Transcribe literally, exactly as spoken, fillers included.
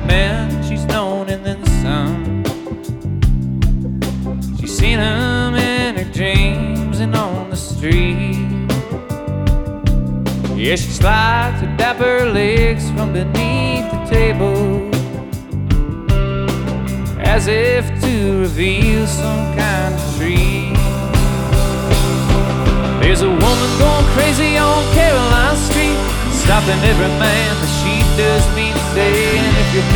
men she's known and then some. She's seen them in her dreams and on the street. Yeah, she slides her dapper legs from beneath the table, as if to reveal some kind of treat. There's a woman going crazy on Caroline Street, stopping every man that she does meet today. And if you're